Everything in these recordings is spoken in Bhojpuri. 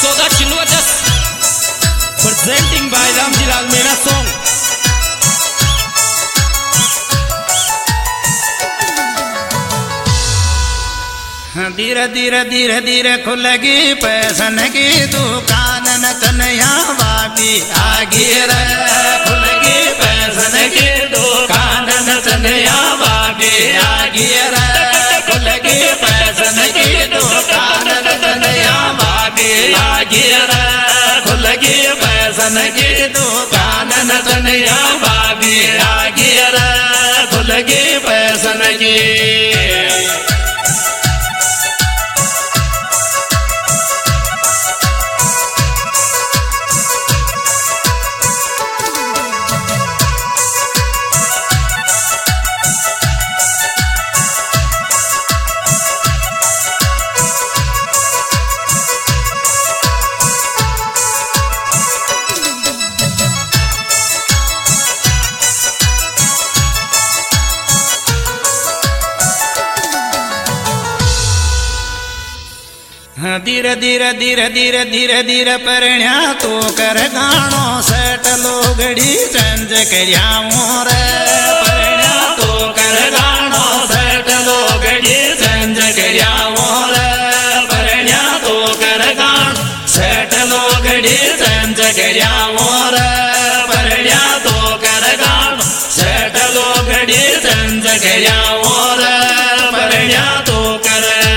14 presenting by Ramjilal Meena song. धीरे धीरे धीरे धीरे खुलगी पैसन की दुकान न तनया बाबी आगे रे खुलगी पैसन की दुकान न तनया बाबी आगे रे खुलगी पैसन की दुकान न तनया बाबी आगे रे खुलगी पैसन की दुकान न तनया बाबी आगे रे खुलगी पैसन की। धीरे धीरे धीरे धीरे धीरे धीरे परण्या तो कर गाणो सेट लोगड़ी चंज करया मोरे परण्या तो कर गाणो सेट लोगड़ी चंज करया मोरे परण्या तो कर गाणो सेट लोगड़ी चंज करया मोरे परण्या तो कर गाणो सेट लोगड़ी चंज करया मोरे परण्या तो कर।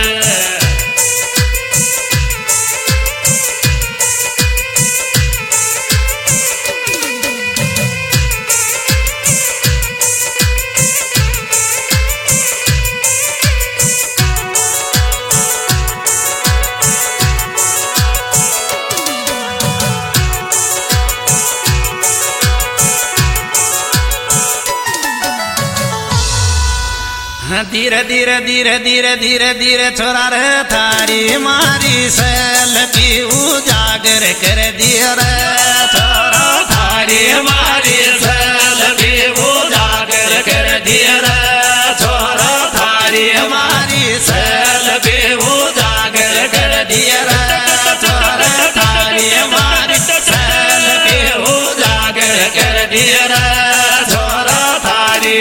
धीरे धीरे धीरे धीरे धीरे धीरे छोरा रे थारी मारी सेल की उजागर कर दिया रे छोरा थारी मारी सेल की उजागर कर दिया रे छोरा थारी मारी सेल की उजागर कर दिया रे छोरा थारी मारी सेल की उजागर कर दिया रे छोरा थारी।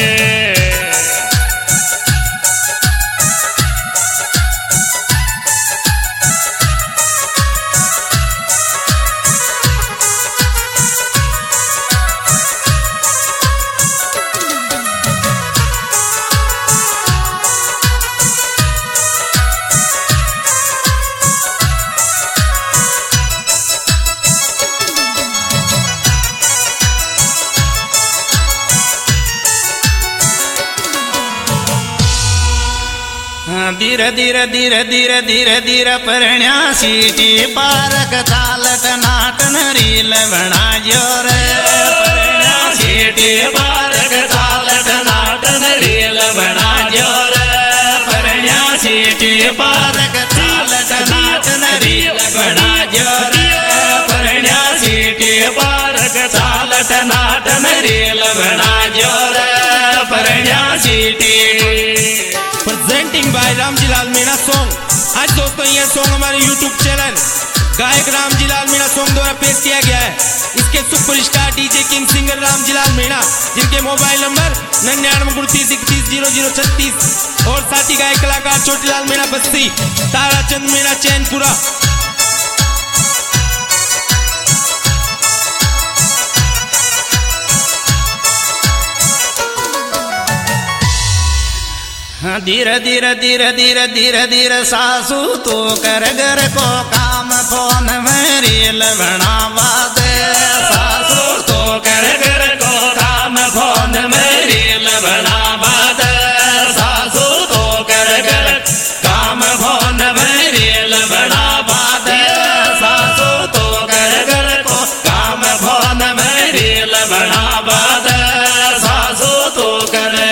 धीरे धीरे धीरे धीरे धीरे धीरे परण्या सीटी पारक चालत नाटन रील बनायो रे परण्या सीटी पारक चालत नाटन रील बनायो रे परण्या सीटी पारक चालत नाटन रील बनायो रे परण्या सीटी पारक चालत नाटन रील बनायो रे परण्या सीटी Presenting by Ramjilal Meena song। आज दोस्तों ये सॉन्ग हमारे YouTube चैनल गायक रामजीलाल मीणा सॉन्ग द्वारा पेश किया गया है। इसके superstar DJ king singer Ramjilal Meena, जिनके मोबाइल नंबर 9929310036 और साथी गायक कलाकार छोटीलाल मीणा बस्ती, ताराचंद मीणा चैनपुरा। धीरे धीरे धीरे धीरे धीरे धीरे सासू तो कर घर को काम फोन में रील बनावा दे सासू तो कर घर को काम फोन में रील बनावा दे सासू तो कर घर काम फोन में रील बनावा दे सासू तो कर घर को काम फोन में रील बनावा दे सासू तो करे।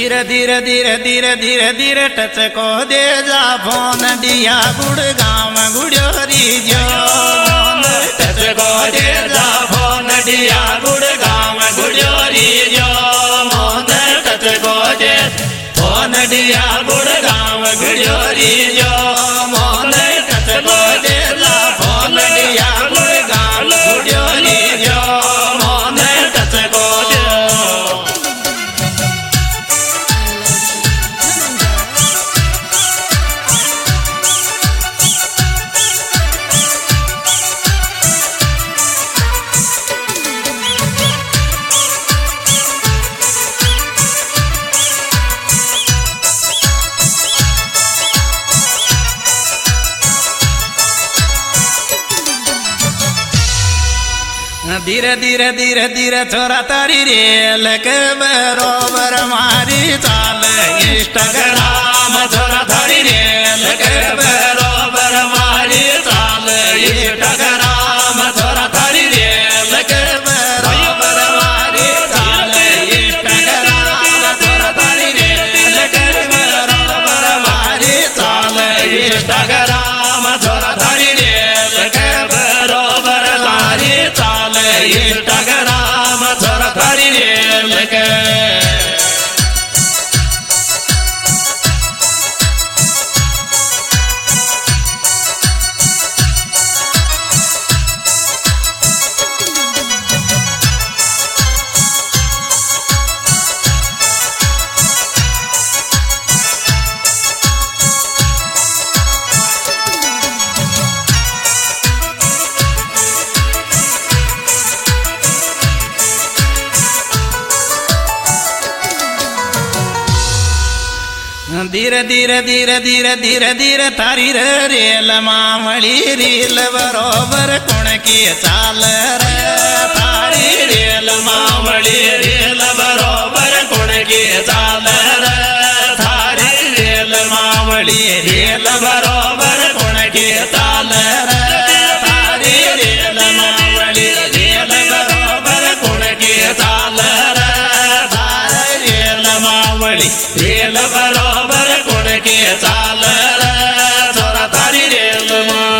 धीरे धीरे धीरे धीरे धीरे धीरे टच को दे जा फोन दिया गुड़गाम गुड़ोरी जो टच को दे जा फोन दिया गुड़गाम गुड़ोरी जो मोन टच को दे फोन दिया गुड़गाम गुड़ोरी जो मोन टच को दे जा फोन दिया गुड़गाम गुड़ोरी जो मोन टच को दे धीरे धीरे धीरे धीरे छोरा तारी रेल के बरोबर मारी चाल इंस्टाग्राम छोरा तारी रेल के बरोबर मारी चाल इंस्टाग्राम छोरा तारी रेल के बरोबर मारी चाल इंस्टाग्राम छोरा तारी रेल के बरोबर मारी चाल इंस्टाग्राम छोरा तारी रेल के बरोबर मारी चाल इंस्टाग्राम छोरा तारी रेल के धीरे धीरे धीरे धीरे धीरे धीरे तारी रेल मामली रील बरोबर कुण की चाल रे तारी रेल मामली रील बरोबर कुण की चाल रे तारी रेल मामली रील बरोबर कुण की चाल रे तारी रेल मामली रील बरोबर कुण की चाल रे तारी रेल मामली रेल बरोबर कुण की चाल रे छोरा तारी रेल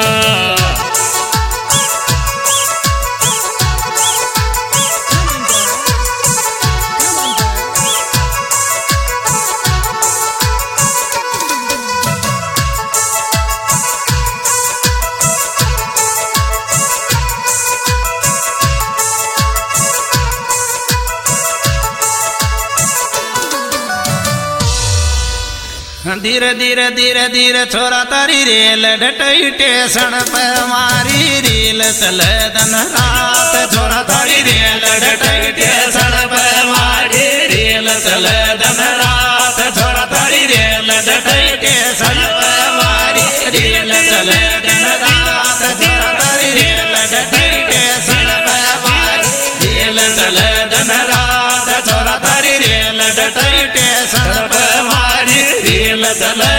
धीरे धीरे धीरे धीरे छोरा तारी रेल डटई स्टेशन पे मारी रील चले दिन रात छोरा तारी रेल डटई स्टेशन पे मारी रील चले दिन रात छोरा तारी रेल डटई स्टेशन पे मारी रील चले दिन रात छोरा तारी रेल डटई स्टेशन पे मारी रील चले दिन रात छोरा तारी रेल डटई स्टेशन पे मारी रील चले